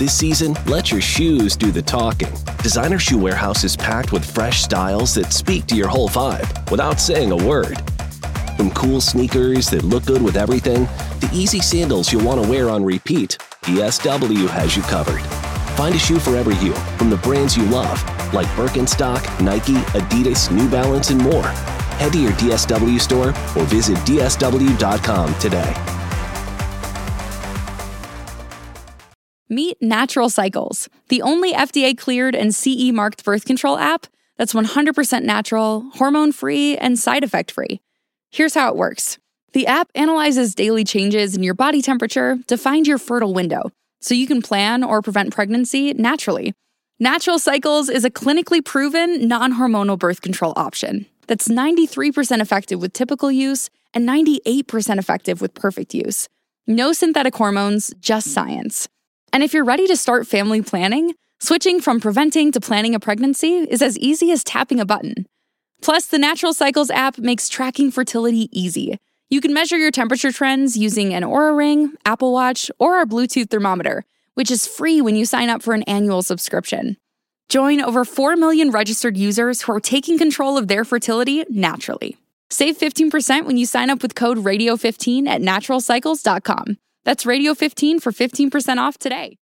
This season, let your shoes do the talking. Designer Shoe Warehouse is packed with fresh styles that speak to your whole vibe without saying a word. From cool sneakers that look good with everything, to easy sandals you'll want to wear on repeat, DSW has you covered. Find a shoe for every you from the brands you love, like Birkenstock, Nike, Adidas, New Balance, and more. Head to your DSW store or visit dsw.com today. Meet Natural Cycles, the only FDA-cleared and CE-marked birth control app that's 100% natural, hormone-free, and side effect-free. Here's how it works. The app analyzes daily changes in your body temperature to find your fertile window, so you can plan or prevent pregnancy naturally. Natural Cycles is a clinically proven, non-hormonal birth control option that's 93% effective with typical use and 98% effective with perfect use. No synthetic hormones, just science. And if you're ready to start family planning, switching from preventing to planning a pregnancy is as easy as tapping a button. Plus, the Natural Cycles app makes tracking fertility easy. You can measure your temperature trends using an Oura Ring, Apple Watch, or our Bluetooth thermometer, which is free when you sign up for an annual subscription. Join over 4 million registered users who are taking control of their fertility naturally. Save 15% when you sign up with code RADIO15 at naturalcycles.com. That's Radio15 for 15% off today.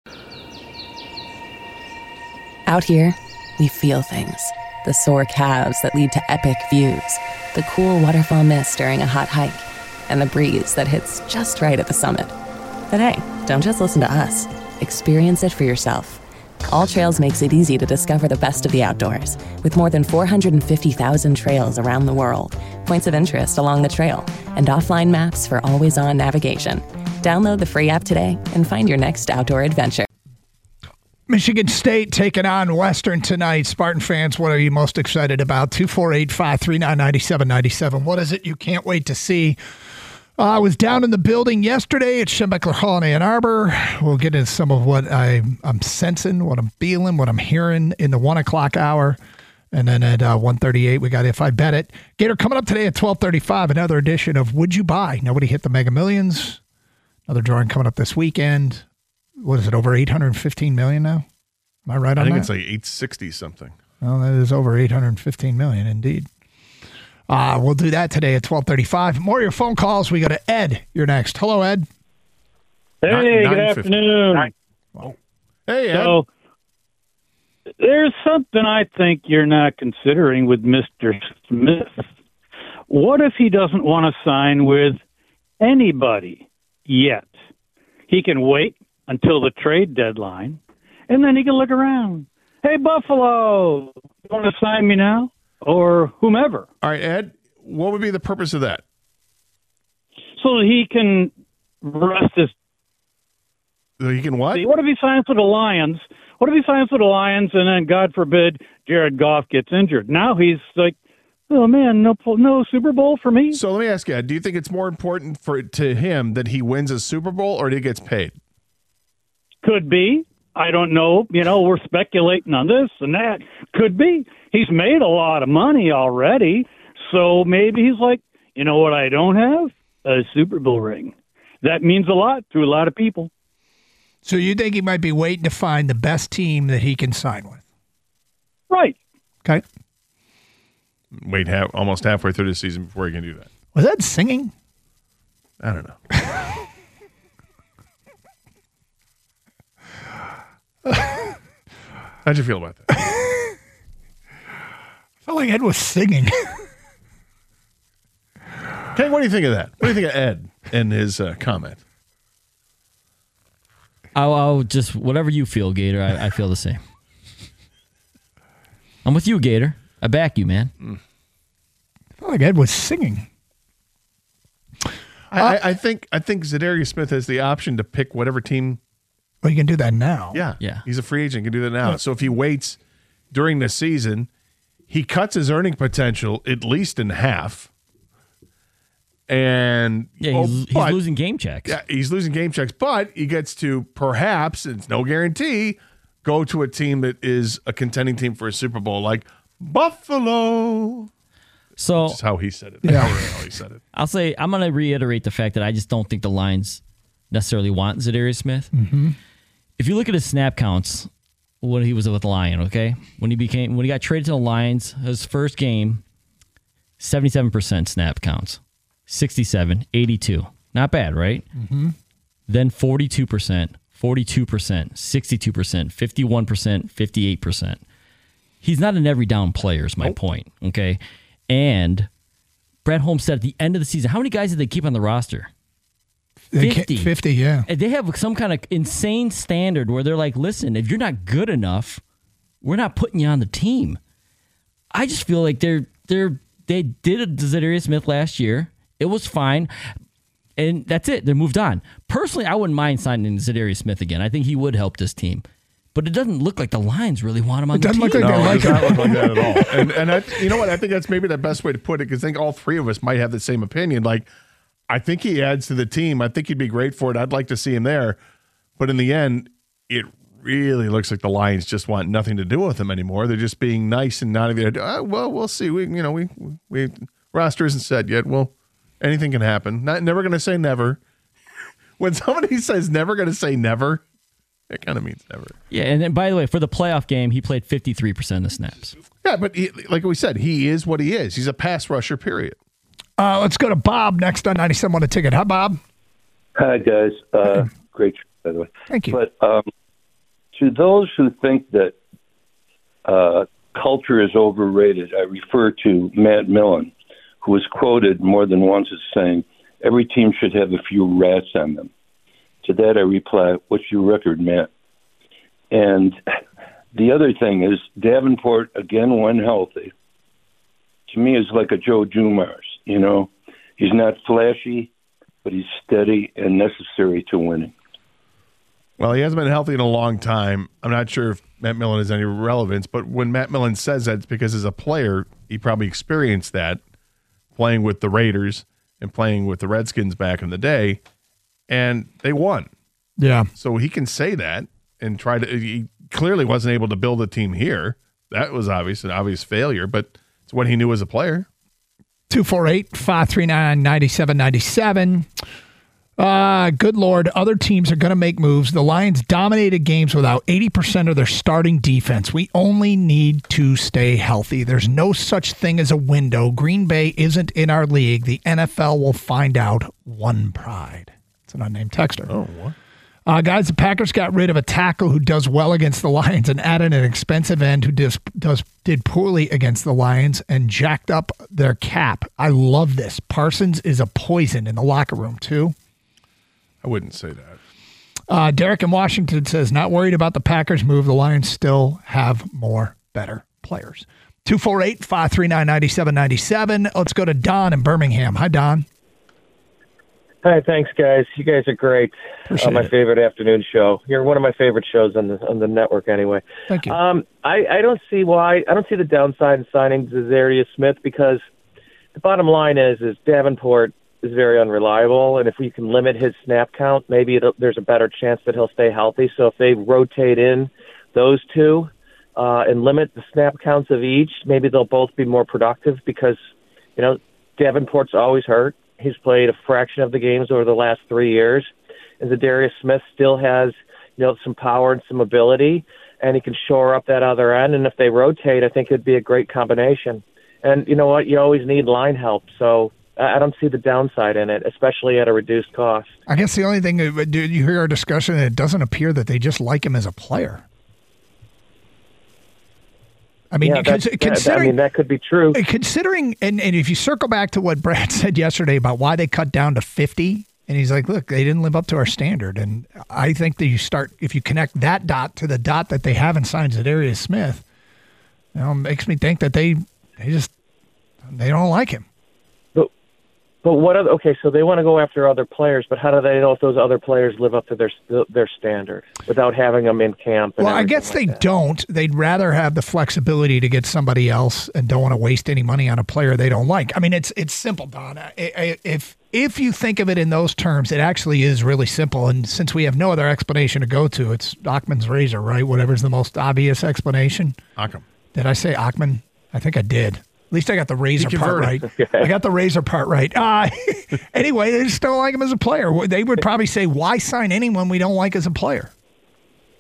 Out here, we feel things. The sore calves that lead to epic views, the cool waterfall mist during a hot hike, and the breeze that hits just right at the summit. But hey, don't just listen to us. Experience it for yourself. All Trails makes it easy to discover the best of the outdoors, with more than 450,000 trails around the world, points of interest along the trail, and offline maps for always-on navigation. Download the free app today and find your next outdoor adventure. Michigan State taking on Western tonight. Spartan fans, what are you most excited about? 248-539-9797. What is it you can't wait to see? I was down in the building yesterday at Schembechler Hall in Ann Arbor. We'll get into some of what I'm sensing, what I'm feeling, what I'm hearing in the 1 o'clock hour. And then at 1:38, we got If I Bet It. Gator coming up today at 12:35, another edition of Would You Buy? Nobody hit the Mega Millions. Another drawing coming up this weekend. What is it, over $815 million now? Am I right on that? I think it's like 860 something. Well, that is over $815 million indeed. We'll do that today at 12:35. More of your phone calls. We go to Ed. You're next. Hello, Ed. Hey, good afternoon. Oh. Hey, Ed. So, there's something I think you're not considering with Mr. Smith. What if he doesn't want to sign with anybody yet? He can wait until the trade deadline, and then he can look around. Hey, Buffalo, you want to sign me now? Or whomever. All right, Ed, what would be the purpose of that? So that he can rest his... So he can what? See, what if he signs with the Lions? What if he signs with the Lions and then, God forbid, Jared Goff gets injured? Now he's like, oh, man, no Super Bowl for me? So let me ask you, Ed, do you think it's more important to him that he wins a Super Bowl or that he gets paid? Could be. I don't know. We're speculating on this and that. Could be. He's made a lot of money already, so maybe he's like, you know what I don't have? A Super Bowl ring. That means a lot to a lot of people. So you think he might be waiting to find the best team that he can sign with? Right. Okay. Wait almost halfway through the season before he can do that. Was that singing? I don't know. How'd you feel about that? I felt like Ed was singing. Ken, what do you think of that? What do you think of Ed and his comment? I'll just, whatever you feel, Gator, I feel the same. I'm with you, Gator. I back you, man. I felt like Ed was singing. I think Zadarius Smith has the option to pick whatever team. Well, you can do that now. Yeah. He's a free agent. He can do that now. Yeah. So if he waits during the season, he cuts his earning potential at least in half. And he's losing game checks. Yeah, he's losing game checks, but he gets to perhaps, it's no guarantee, go to a team that is a contending team for a Super Bowl, like Buffalo. So that's how he said it. Yeah. How he said it. I'll say I'm going to reiterate the fact that I just don't think the Lions necessarily want Zadarius Smith. Mm-hmm. if you look at his snap counts when he was with the Lion, okay? When he got traded to the Lions, his first game, 77% snap counts. 67, 82. Not bad, right? Mm-hmm. Then 42%, 42%, 62%, 51%, 58%. He's not an every down player is my point, okay? And Brett Holmes said at the end of the season, how many guys did they keep on the roster? 50. 50, yeah. And they have some kind of insane standard where they're like, listen, if you're not good enough, we're not putting you on the team. I just feel like they did a Zadarius Smith last year. It was fine. And that's it. They moved on. Personally, I wouldn't mind signing Zadarius Smith again. I think he would help this team. But it doesn't look like the Lions really want him on the team. It doesn't look like they like him. It does not look like that at all. And you know what? I think that's maybe the best way to put it, because I think all three of us might have the same opinion. Like, I think he adds to the team. I think he'd be great for it. I'd like to see him there. But in the end, it really looks like the Lions just want nothing to do with him anymore. They're just being nice and not even, well, we'll see. We roster isn't set yet. Well, anything can happen. Never going to say never. When somebody says never going to say never, it kind of means never. Yeah, and then, by the way, for the playoff game, he played 53% of the snaps. Yeah, but like we said, he is what he is. He's a pass rusher, period. Let's go to Bob next on 97 a Ticket. Hi, Bob. Hi, guys. Great show, by the way. Thank you. But to those who think that culture is overrated, I refer to Matt Millen, who was quoted more than once as saying, every team should have a few rats on them. To that I reply, what's your record, Matt? And the other thing is, Davenport, again, when healthy, to me is like a Joe Dumars. You know, he's not flashy, but he's steady and necessary to winning. Well, he hasn't been healthy in a long time. I'm not sure if Matt Millen has any relevance, but when Matt Millen says that, it's because as a player, he probably experienced that playing with the Raiders and playing with the Redskins back in the day, and they won. Yeah. So he can say that and he clearly wasn't able to build a team here. That was an obvious failure, but it's what he knew as a player. 248-539-9797. Good Lord, other teams are going to make moves. The Lions dominated games without 80% of their starting defense. We only need to stay healthy. There's no such thing as a window. Green Bay isn't in our league. The NFL will find out. One pride. It's an unnamed texter. Oh, what? Guys, the Packers got rid of a tackle who does well against the Lions and added an expensive end who did poorly against the Lions and jacked up their cap. I love this. Parsons is a poison in the locker room, too. I wouldn't say that. Derek in Washington says, not worried about the Packers move. The Lions still have more better players. 248-539-9797. Let's go to Don in Birmingham. Hi, Don. Hi, thanks, guys. You guys are great. My favorite afternoon show. You're one of my favorite shows on the network, anyway. Thank you. I don't see the downside in signing Zadarius Smith, because the bottom line is Davenport is very unreliable, and if we can limit his snap count, maybe there's a better chance that he'll stay healthy. So if they rotate in those two and limit the snap counts of each, maybe they'll both be more productive, because Davenport's always hurt. He's played a fraction of the games over the last 3 years. And Zadarius Smith still has, some power and some ability, and he can shore up that other end. And if they rotate, I think it'd be a great combination. And you know what? You always need line help. So I don't see the downside in it, especially at a reduced cost. I guess the only thing, you hear our discussion, and it doesn't appear that they just like him as a player. I mean, considering that could be true. Considering, and if you circle back to what Brad said yesterday about why they cut down to 50, and he's like, look, they didn't live up to our standard. And I think that if you connect that dot to the dot that they haven't signed Zadarius Smith, makes me think that they don't like him. But what other? Okay, so they want to go after other players, but how do they know if those other players live up to their standard without having them in camp? Well, I guess they don't. They'd rather have the flexibility to get somebody else and don't want to waste any money on a player they don't like. I mean, it's simple, Donna. If you think of it in those terms, it actually is really simple. And since we have no other explanation to go to, it's Ockman's razor, right? Whatever's the most obvious explanation. Occam. Did I say Ockman? I think I did. At least I got the razor part right. I got the razor part right. Anyway, they just don't like him as a player. They would probably say, why sign anyone we don't like as a player?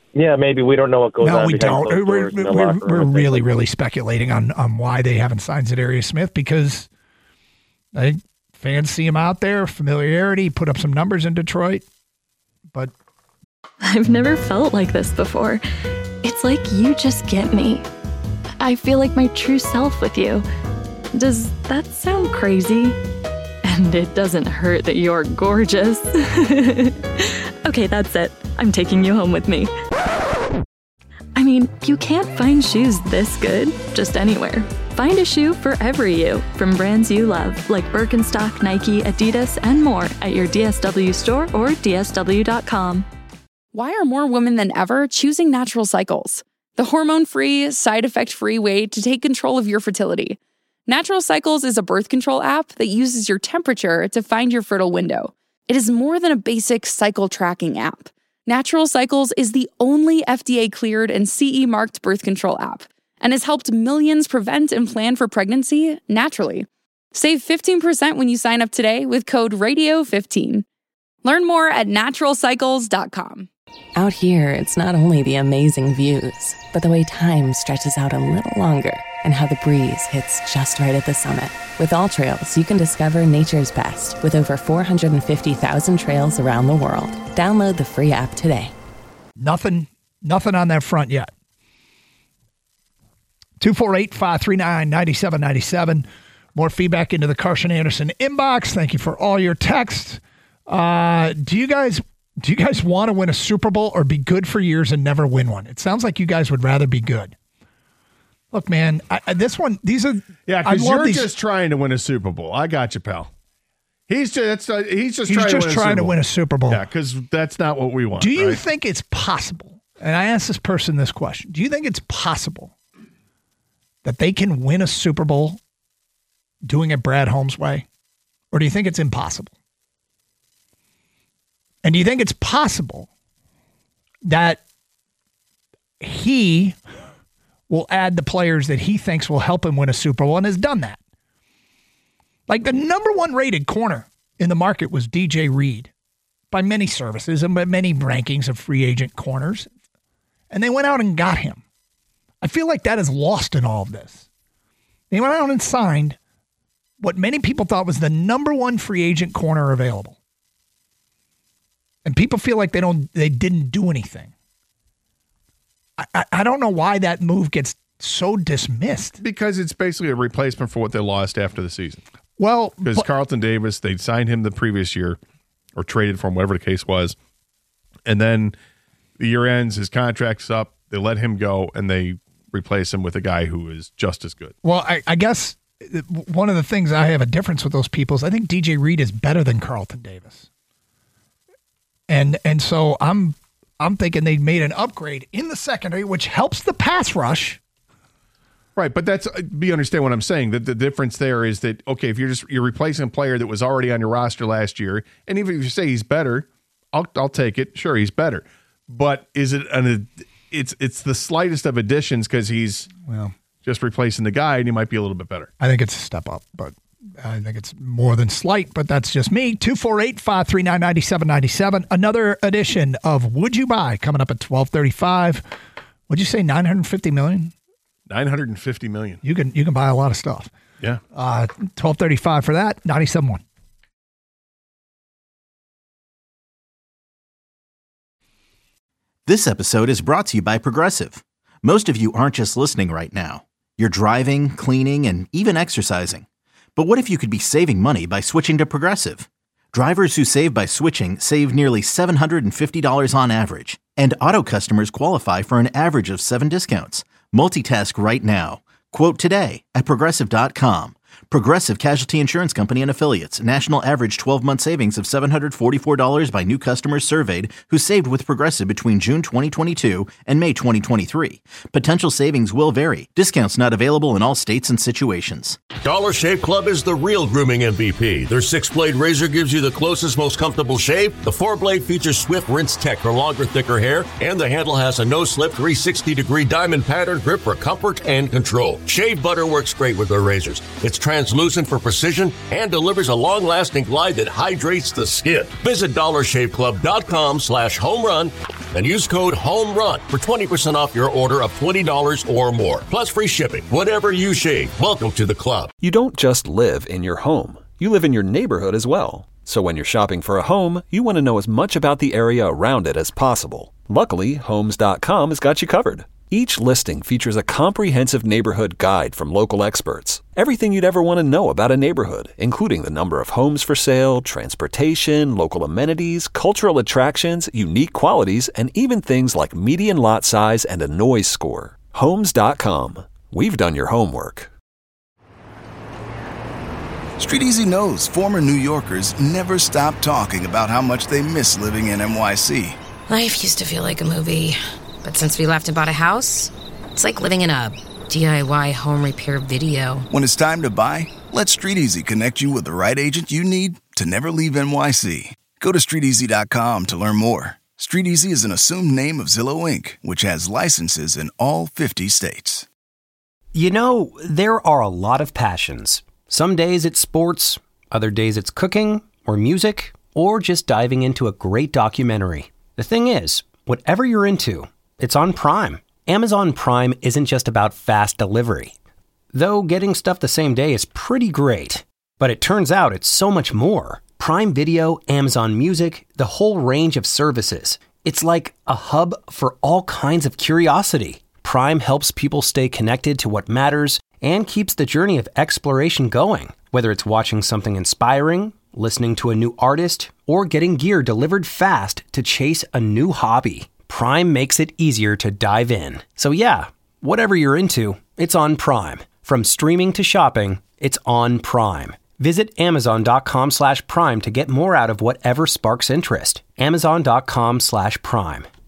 Yeah, maybe we don't know what goes on. No, we behind don't. closed doors in the locker We're room. really, really speculating on why they haven't signed Zadarius Smith, because I think fans see him out there, familiarity, put up some numbers in Detroit, but I've never felt like this before. It's like you just get me. I feel like my true self with you. Does that sound crazy? And it doesn't hurt that you're gorgeous. Okay, that's it. I'm taking you home with me. I mean, you can't find shoes this good just anywhere. Find a shoe for every you from brands you love, like Birkenstock, Nike, Adidas, and more at your DSW store or DSW.com. Why are more women than ever choosing Natural Cycles? The hormone-free, side-effect-free way to take control of your fertility. Natural Cycles is a birth control app that uses your temperature to find your fertile window. It is more than a basic cycle tracking app. Natural Cycles is the only FDA-cleared and CE-marked birth control app and has helped millions prevent and plan for pregnancy naturally. Save 15% when you sign up today with code RADIO15. Learn more at naturalcycles.com. Out here, it's not only the amazing views, but the way time stretches out a little longer and how the breeze hits just right at the summit. With All Trails, you can discover nature's best with over 450,000 trails around the world. Download the free app today. nothing on that front yet. 248-539-9797. More feedback into the Carson Anderson inbox. Thank you for all your texts. Do you guys want to win a Super Bowl or be good for years and never win one? It sounds like you guys would rather be good. Look, man, these are because you're just trying to win a Super Bowl. I got you, pal. He's just trying to win a Super Bowl. Yeah, because that's not what we want. Do you think it's possible? And I asked this person this question. Do you think it's possible that they can win a Super Bowl doing it Brad Holmes' way? Or do you think it's impossible? And do you think it's possible that he will add the players that he thinks will help him win a Super Bowl and has done that? Like, the number one rated corner in the market was DJ Reed by many services and by many rankings of free agent corners. And they went out and got him. I feel like that is lost in all of this. They went out and signed what many people thought was the number one free agent corner available. And people feel like they didn't do anything. I don't know why that move gets so dismissed. Because it's basically a replacement for what they lost after the season. Well, because Carlton Davis, they signed him the previous year or traded for him, whatever the case was. And then the year ends, his contract's up, they let him go, and they replace him with a guy who is just as good. Well, I guess one of the things I have a difference with those people is I think DJ Reed is better than Carlton Davis. And so I'm thinking they made an upgrade in the secondary, which helps the pass rush. Right, but you understand what I'm saying. That the difference there is that, okay, if you're replacing a player that was already on your roster last year, and even if you say he's better, I'll take it. Sure, he's better, but is it it's the slightest of additions because he's just replacing the guy, and he might be a little bit better. I think it's a step up, but I think it's more than slight, but that's just me. 248-539-9797. Another edition of Would You Buy coming up at 12:35. What'd you say, $950 million? $950 million. You can buy a lot of stuff. Yeah. 12:35 for that. 97.1. This episode is brought to you by Progressive. Most of you aren't just listening right now. You're driving, cleaning, and even exercising. But what if you could be saving money by switching to Progressive? Drivers who save by switching save nearly $750 on average, and auto customers qualify for an average of 7 discounts. Multitask right now. Quote today at Progressive.com. Progressive Casualty Insurance Company and Affiliates. National average 12-month savings of $744 by new customers surveyed who saved with Progressive between June 2022 and May 2023. Potential savings will vary. Discounts not available in all states and situations. Dollar Shave Club is the real grooming MVP. Their 6-blade razor gives you the closest, most comfortable shave. The 4-blade features swift rinse tech for longer, thicker hair, and the handle has a no-slip 360-degree diamond pattern grip for comfort and control. Shave butter works great with their razors. It's translucent for precision and delivers a long-lasting glide that hydrates the skin. Visit DollarShaveClub.com/home run and use code HOMERUN for 20% off your order of $20 or more, plus free shipping. Whatever you shave, welcome to the club. You don't just live in your home. You live in your neighborhood as well. So when you're shopping for a home, you want to know as much about the area around it as possible. Luckily, Homes.com has got you covered. Each listing features a comprehensive neighborhood guide from local experts. Everything you'd ever want to know about a neighborhood, including the number of homes for sale, transportation, local amenities, cultural attractions, unique qualities, and even things like median lot size and a noise score. Homes.com. We've done your homework. StreetEasy knows former New Yorkers never stop talking about how much they miss living in NYC. Life used to feel like a movie. But since we left and bought a house, it's like living in a DIY home repair video. When it's time to buy, let StreetEasy connect you with the right agent you need to never leave NYC. Go to StreetEasy.com to learn more. StreetEasy is an assumed name of Zillow Inc., which has licenses in all 50 states. You know, there are a lot of passions. Some days it's sports, other days it's cooking, or music, or just diving into a great documentary. The thing is, whatever you're into, it's on Prime. Amazon Prime isn't just about fast delivery. Though getting stuff the same day is pretty great. But it turns out it's so much more. Prime Video, Amazon Music, the whole range of services. It's like a hub for all kinds of curiosity. Prime helps people stay connected to what matters and keeps the journey of exploration going. Whether it's watching something inspiring, listening to a new artist, or getting gear delivered fast to chase a new hobby. Prime makes it easier to dive in. So yeah, whatever you're into, it's on Prime. From streaming to shopping, it's on Prime. Visit Amazon.com/Prime to get more out of whatever sparks interest. Amazon.com/Prime.